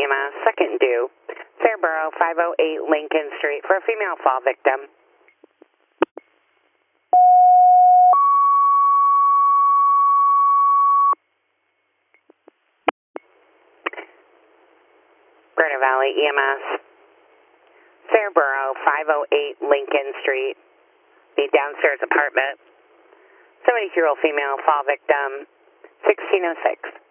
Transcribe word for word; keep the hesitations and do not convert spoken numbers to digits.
M S, second due, Fairborough, five oh eight Lincoln Street, for a female fall victim. Brenner Valley E M S, Fairborough, five oh eight Lincoln Street, the downstairs apartment, seventy-two-year-old female fall victim, sixteen oh six.